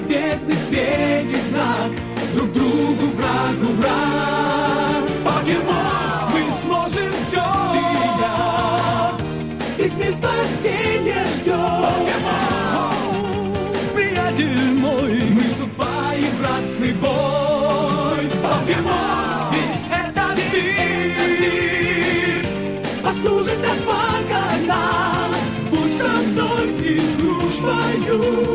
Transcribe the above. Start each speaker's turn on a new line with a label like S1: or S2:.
S1: победный светит знак. Друг другу врагу враг. Покемон, мы сможем все, ты и я. Весь мир спасения ждет. Покемон, приятель мой, мы вступаем в ратный бой. Покемон, ведь это мир послужит отвага нам. Будь со мной и с дружбою.